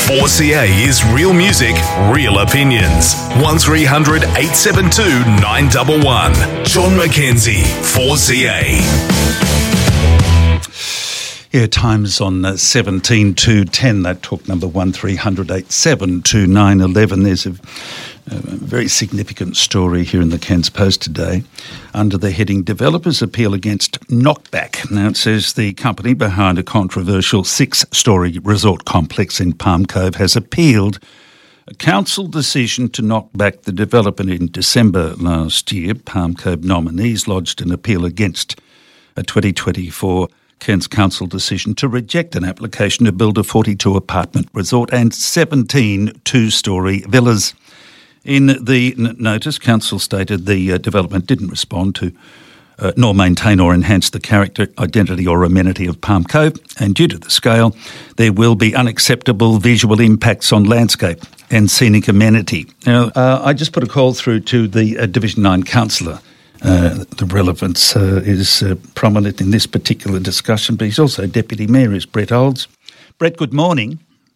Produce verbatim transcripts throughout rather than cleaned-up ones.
four C A is real music, real opinions. one three hundred eight seven two nine one one. John McKenzie, four C A. Yeah, time's on uh, seventeen to ten. That talk number one three hundred eight seven two nine one one. There's a, a very significant story here in the Cairns Post today under the heading Developers Appeal Against Knockback. Now it says the company behind a controversial six-storey resort complex in Palm Cove has appealed a council decision to knock back the development in December last year. Palm Cove nominees lodged an appeal against a twenty twenty-four Cairns Council decision to reject an application to build a forty-two apartment resort and seventeen two-storey villas. In the n- notice, Council stated the uh, development didn't respond to uh, nor maintain or enhance the character, identity or amenity of Palm Cove, and due to the scale, there will be unacceptable visual impacts on landscape and scenic amenity. Now, uh, I just put a call through to the uh, Division nine councillor. Uh, the relevance uh, is uh, prominent in this particular discussion, but he's also Deputy Mayor, is Brett Olds. Brett, good morning.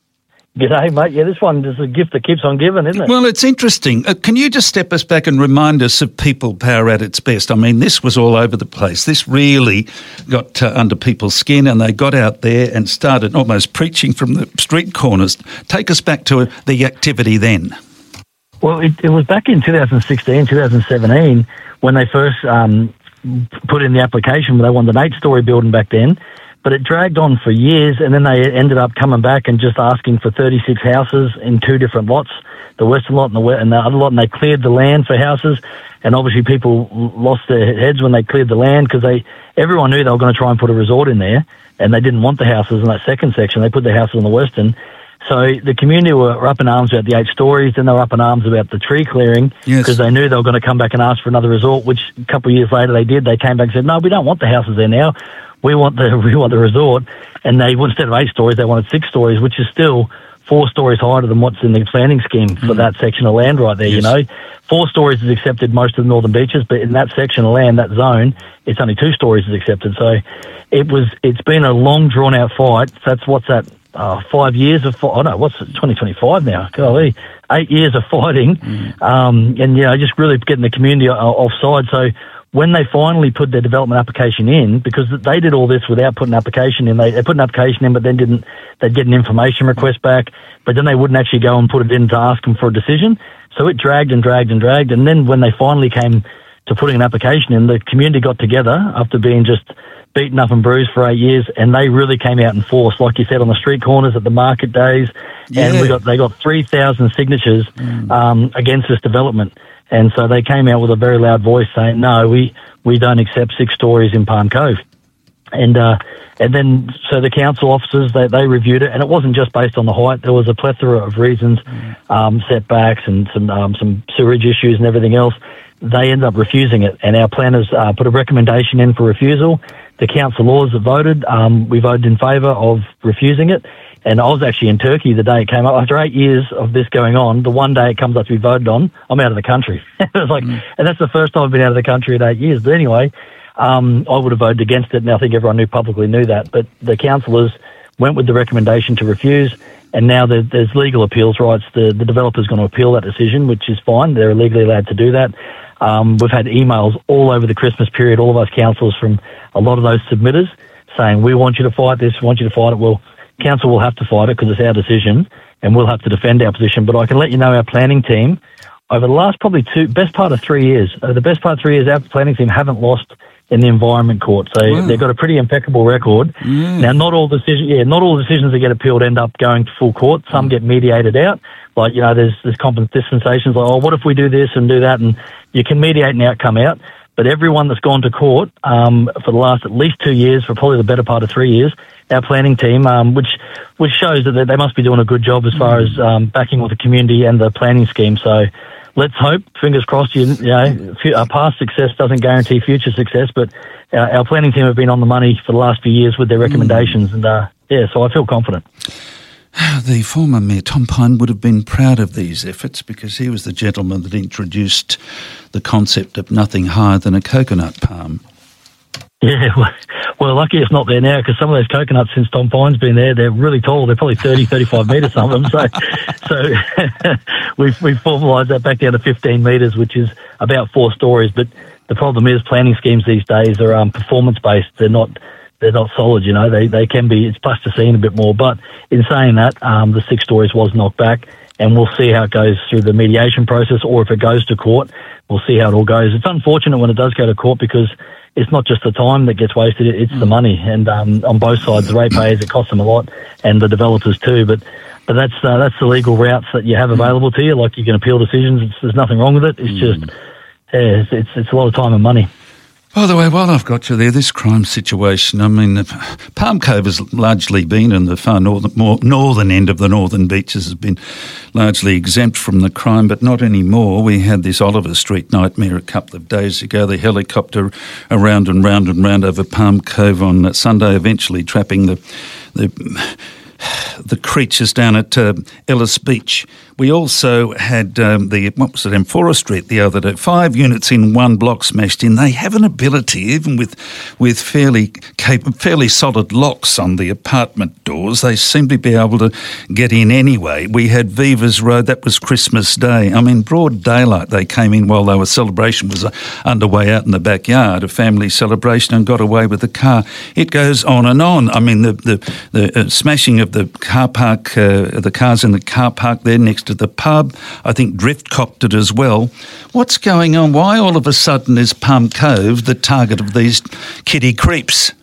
G'day, mate. Yeah, this one is a gift that keeps on giving, isn't it? Well, it's interesting. Uh, can you just step us back and remind us of people power at its best? I mean, this was all over the place. This really got uh, under people's skin, and they got out there and started almost preaching from the street corners. Take us back to uh, the activity then. Well, it, it was back in two thousand sixteen, two thousand seventeen when they first um, put in the application. They wanted an eight-storey building back then, but it dragged on for years, and then they ended up coming back and just asking for thirty-six houses in two different lots, the western lot and the, we- and the other lot, and they cleared the land for houses, and obviously people lost their heads when they cleared the land because they everyone knew they were going to try and put a resort in there, and they didn't want the houses in that second section. They put the houses in the western. So the community were up in arms about the eight stories, then they were up in arms about the tree clearing because Yes. they knew they were going to come back and ask for another resort, which a couple of years later they did. They came back and said, no, we don't want the houses there now. We want the we want the resort. And they, instead of eight stories, they wanted six stories, which is still four stories higher than what's in the planning scheme for mm. that section of land right there, Yes. you know. Four stories is accepted most of the northern beaches, but in that section of land, that zone, it's only two stories is accepted. So it was, it's been a long, drawn-out fight. That's what's that? Uh, five years of, oh no, what's it, twenty twenty-five now? Golly, eight years of fighting, mm. um, and you know, just really getting the community offside. So when they finally put their development application in, because they did all this without putting an application in, they, they put an application in, but then didn't. They'd get an information request back, but then they wouldn't actually go and put it in to ask them for a decision. So it dragged and dragged and dragged, and then when they finally came to putting an application in, the community got together after being just beaten up and bruised for eight years, and they really came out in force, like you said, on the street corners at the market days, yeah. and we got they got three thousand signatures mm. um, against this development, and so they came out with a very loud voice saying, no, we, we don't accept six stories in Palm Cove. And uh, and then, so the council officers, they, they reviewed it, and it wasn't just based on the height. There was a plethora of reasons, mm. um, setbacks and some um, some sewerage issues and everything else. They ended up refusing it, and our planners uh, put a recommendation in for refusal. The council laws have voted. Um, we voted in favour of refusing it. And I was actually in Turkey the day it came up. After eight years of this going on, the one day it comes up to be voted on, I'm out of the country. It was like, mm. and that's the first time I've been out of the country in eight years. But anyway, um, I would have voted against it, and I think everyone knew publicly knew that. But the councillors went with the recommendation to refuse, and now there, there's legal appeals rights. The, the developer's going to appeal that decision, which is fine. They're legally allowed to do that. Um, we've had emails all over the Christmas period, all of us councillors from a lot of those submitters saying, we want you to fight this, we want you to fight it. Well, council will have to fight it because it's our decision, and we'll have to defend our position. But I can let you know our planning team, over the last probably two, best part of three years, over the best part of three years, our planning team haven't lost in the Environment Court. So wow. they've got a pretty impeccable record. Yeah. Now, not all decisions, yeah, not all decisions that get appealed end up going to full court. Some mm. get mediated out. Like, you know, there's, there's dispensations like, oh, what if we do this and do that? And you can mediate an outcome out. But everyone that's gone to court um, for the last at least two years, for probably the better part of three years, our planning team, um, which which shows that they must be doing a good job as far as um, backing with the community and the planning scheme. So let's hope, fingers crossed, you, you know, our past success doesn't guarantee future success, but our, our planning team have been on the money for the last few years with their recommendations. Mm. And, uh, yeah, so I feel confident. The former Mayor Tom Pine would have been proud of these efforts because he was the gentleman that introduced the concept of nothing higher than a coconut palm. Yeah, well, well, lucky it's not there now, because some of those coconuts, since Tom Pine's been there, they're really tall. They're probably thirty, thirty-five metres, some of them. So, so we've, we've formalised that back down to fifteen metres, which is about four stories. But the problem is planning schemes these days are um, performance-based. They're not they're not solid, you know. They they can be, it's plasticine a bit more. But in saying that, um, the six stories was knocked back, and we'll see how it goes through the mediation process, or if it goes to court, we'll see how it all goes. It's unfortunate when it does go to court, because it's not just the time that gets wasted, it's mm. the money. And um, on both sides, the ratepayers, it costs them a lot, and the developers too. But but that's uh, that's the legal routes that you have available to you. Like, you can appeal decisions. It's, there's nothing wrong with it. It's mm. just, yeah, it's, it's, it's a lot of time and money. By the way, while I've got you there, this crime situation, I mean, Palm Cove has largely been in the far northern, more northern end of the northern beaches, has been largely exempt from the crime, but not anymore. We had this Oliver Street nightmare a couple of days ago, the helicopter around and round and round over Palm Cove on Sunday, eventually trapping the the the creatures down at uh, Ellis Beach. We also had um, the, what was it, Amphora Street the other day. Five units in one block smashed in. They have an ability, even with with fairly cap- fairly solid locks on the apartment doors, they seem to be able to get in anyway. We had Vivas Road, that was Christmas Day. I mean, broad daylight, they came in while our celebration was uh, underway out in the backyard, a family celebration, and got away with the car. It goes on and on. I mean, the, the, the uh, smashing of the car park, uh, the cars in the car park there next to the pub. I think Drift copped it as well. What's going on? Why all of a sudden is Palm Cove the target of these kiddie creeps?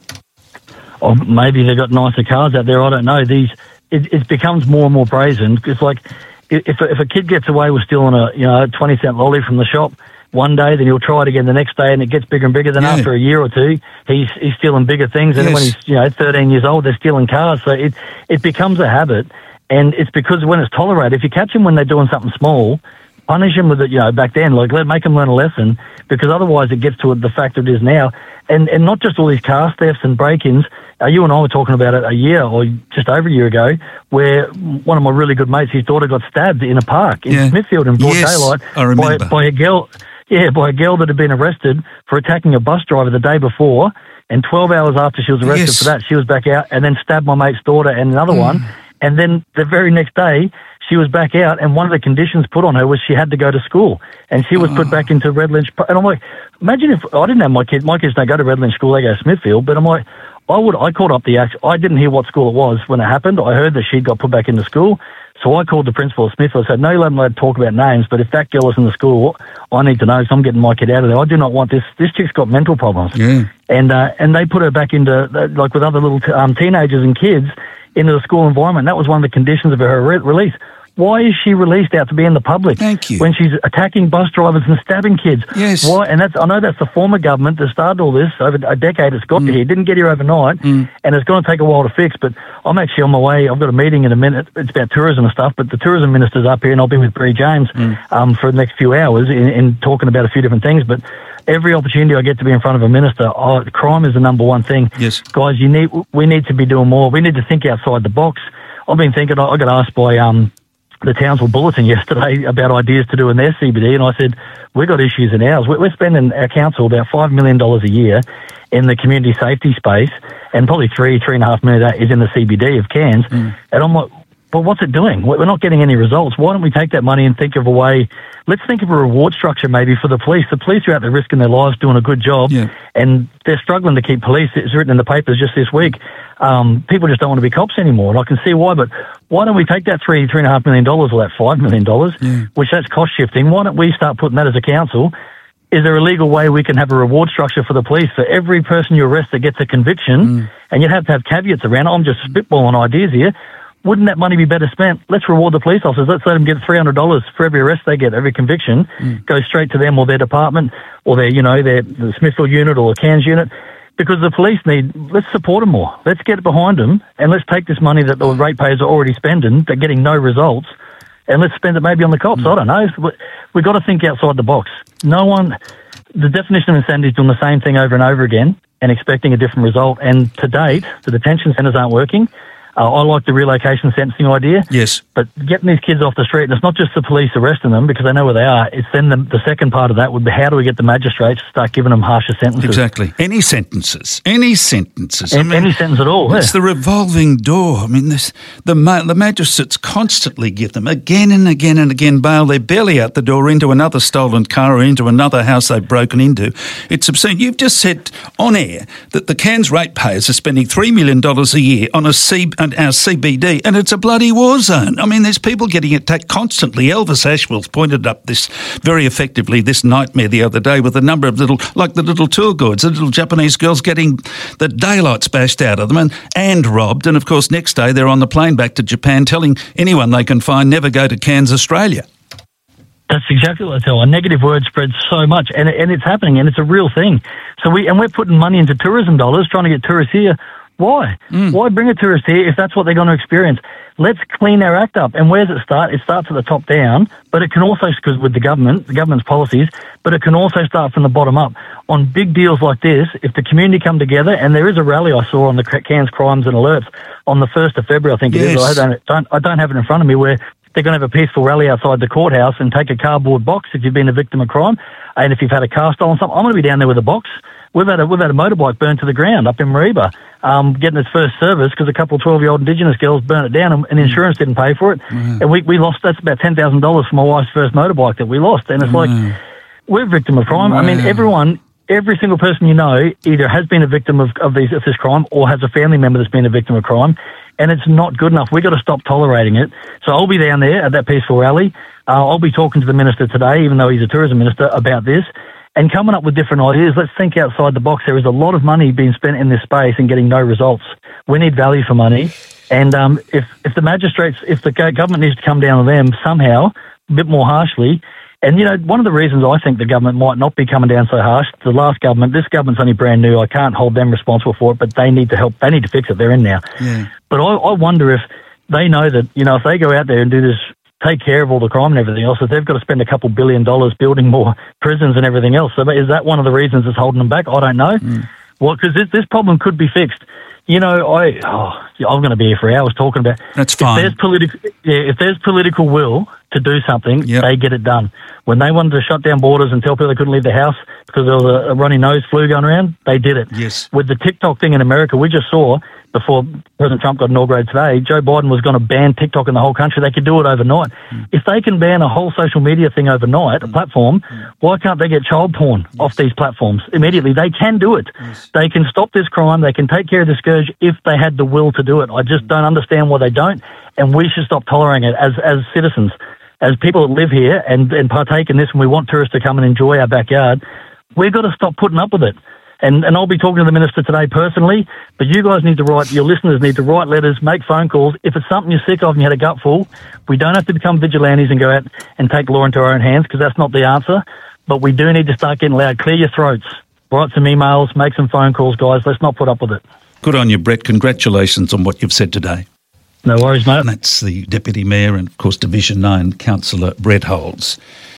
Or maybe they've got nicer cars out there. I don't know. These it, it becomes more and more brazen. It's like if a, if a kid gets away with stealing a you know twenty cent lolly from the shop one day, then he'll try it again the next day, and it gets bigger and bigger. Then yeah. after a year or two, he's he's stealing bigger things. And yes. then when he's you know thirteen years old, they're stealing cars. So it it becomes a habit. And it's because when it's tolerated, if you catch them when they're doing something small, punish them with it, you know, back then, like let make them learn a lesson, because otherwise it gets to the fact that it is now. And and not just all these car thefts and break-ins. Uh, you and I were talking about it a year or just over a year ago, where one of my really good mates, his daughter got stabbed in a park in yeah. Smithfield in broad yes, daylight I remember. by, by a girl. Yeah, by a girl that had been arrested for attacking a bus driver the day before, and twelve hours after she was arrested yes. for that, she was back out and then stabbed my mate's daughter and another mm. one. And then the very next day, she was back out, and one of the conditions put on her was she had to go to school, and she was oh. put back into Red Lynch. And I'm like, imagine if I didn't have my kids. My kids don't go to Red Lynch School; they go to Smithfield. But I'm like, I would. I called up the act. I didn't hear what school it was when it happened. I heard that she got put back into school, so I called the principal of Smithfield. I said, "No, you're not allowed to talk about names, but if that girl is in the school, I need to know. So I'm getting my kid out of there. I do not want this. This chick's got mental problems." Yeah. And uh, and they put her back into like with other little t- um, teenagers and kids into the school environment. That was one of the conditions of her re- release. Why is she released out to be in the public? Thank you. When she's attacking bus drivers and stabbing kids. Yes. Why? And that's I know that's the former government that started all this over a decade. It's got mm. to here. It didn't get here overnight, mm. and it's going to take a while to fix. But I'm actually on my way. I've got a meeting in a minute. It's about tourism and stuff. But the tourism minister's up here, and I'll be with Bree James mm. um, for the next few hours in, in talking about a few different things. But every opportunity I get to be in front of a minister, oh, crime is the number one thing. Yes. Guys, you need we need to be doing more. We need to think outside the box. I've been thinking. I got asked by um. the Townsville Bulletin yesterday about ideas to do in their C B D, and I said, we've got issues in ours. We're spending, our council, about five million dollars a year in the community safety space, and probably three, three and a half million of that is in the C B D of Cairns. Mm. And I'm like, well, what's it doing? We're not getting any results. Why don't we take that money and think of a way, let's think of a reward structure maybe for the police. The police are out there risking their lives doing a good job, yeah. and they're struggling to keep police. It's written in the papers just this week. Um, people just don't want to be cops anymore, and I can see why, but why don't we take that three, three and a half million dollars or that five million dollars, yeah. which that's cost shifting, why don't we start putting that as a council? Is there a legal way we can have a reward structure for the police for every person you arrest that gets a conviction, mm. and you'd have to have caveats around it. I'm just spitballing ideas here. Wouldn't that money be better spent? Let's reward the police officers. Let's let them get three hundred dollars for every arrest they get, every conviction, mm. goes straight to them or their department or their, you know, their the Smithfield unit or the Cairns unit. Because the police need, let's support them more. Let's get behind them, and let's take this money that the ratepayers are already spending, they're getting no results, and let's spend it maybe on the cops. Mm. I don't know. We've got to think outside the box. No one, the definition of insanity is doing the same thing over and over again and expecting a different result. And to date, the detention centres aren't working. Uh, I like the relocation sentencing idea. Yes. But getting these kids off the street, and it's not just the police arresting them because they know where they are, it's then the, the second part of that would be how do we get the magistrates to start giving them harsher sentences? Exactly. Any sentences. Any sentences. Any, I mean, any sentence at all. It's yeah. the revolving door. I mean, this, the, ma- the magistrates constantly give them again and again and again bail. They're barely out the door into another stolen car or into another house they've broken into. It's obscene. You've just said on air that the Cairns ratepayers are spending three million dollars a year on a C- on our C B D, and it's a bloody war zone. I mean, there's people getting attacked constantly. Elvis Ashworth pointed up this very effectively, this nightmare the other day with a number of little, like the little tour guides, the little Japanese girls getting the daylights bashed out of them and, and robbed. And, of course, next day they're on the plane back to Japan telling anyone they can find never go to Cairns, Australia. That's exactly what I tell. A negative word spreads so much, and and it's happening, and it's a real thing. So we and we're putting money into tourism dollars, trying to get tourists here. Why? Mm. Why bring a tourist here if that's what they're going to experience? Let's clean our act up. And where does it start? It starts at the top down, but it can also, because with the government, the government's policies, but it can also start from the bottom up. On big deals like this, if the community come together, and there is a rally I saw on the Cairns Crimes and Alerts on the first of February, I think yes. it is. I don't, don't, I don't have it in front of me, where they're going to have a peaceful rally outside the courthouse and take a cardboard box if you've been a victim of crime, and if you've had a car stolen, something. I'm going to be down there with a box. We've had a we've had a motorbike burned to the ground up in Mareeba, um, getting its first service because a couple of twelve-year-old Indigenous girls burnt it down and, and insurance didn't pay for it, mm. and we we lost. That's about ten thousand dollars for my wife's first motorbike that we lost, and it's mm. like we're a victim of crime. Mm. I mean, everyone, every single person you know either has been a victim of of, these, of this crime or has a family member that's been a victim of crime, and it's not good enough. We've got to stop tolerating it. So I'll be down there at that peaceful rally. Uh, I'll be talking to the minister today, even though he's a tourism minister, about this. And coming up with different ideas. Let's think outside the box. There is a lot of money being spent in this space and getting no results. We need value for money. And um, if, if the magistrates, if the government needs to come down on them somehow, a bit more harshly, and, you know, one of the reasons I think the government might not be coming down so harsh, the last government, this government's only brand new. I can't hold them responsible for it, but they need to help. They need to fix it. They're in now. Yeah. But I, I wonder if they know that, you know, if they go out there and do this, take care of all the crime and everything else, if they've got to spend a couple billion dollars building more prisons and everything else. So is that one of the reasons it's holding them back? I don't know. Mm. Well, because this, this problem could be fixed. You know, I, oh, I'm going to be here for hours talking about. That's fine. If there's, politi- yeah, if there's political will to do something, yep. they get it done. When they wanted to shut down borders and tell people they couldn't leave the house because there was a, a runny nose flu going around, they did it. Yes. With the TikTok thing in America, we just saw before President Trump got inaugurated today, Joe Biden was going to ban TikTok in the whole country. They could do it overnight. Mm. If they can ban a whole social media thing overnight, a platform, mm. why can't they get child porn yes. off these platforms immediately? They can do it. Yes. They can stop this crime. They can take care of the scourge if they had the will to do it. I just don't understand why they don't, and we should stop tolerating it as as citizens. As people that live here and, and partake in this, and we want tourists to come and enjoy our backyard, we've got to stop putting up with it. And and I'll be talking to the minister today personally, but you guys need to write, your listeners need to write letters, make phone calls. If it's something you're sick of and you had a gutful, we don't have to become vigilantes and go out and take law into our own hands, because that's not the answer. But we do need to start getting loud. Clear your throats. Write some emails, make some phone calls, guys. Let's not put up with it. Good on you, Brett. Congratulations on what you've said today. No worries, mate. And that's the Deputy Mayor and, of course, Division nine Councillor Brett Holds.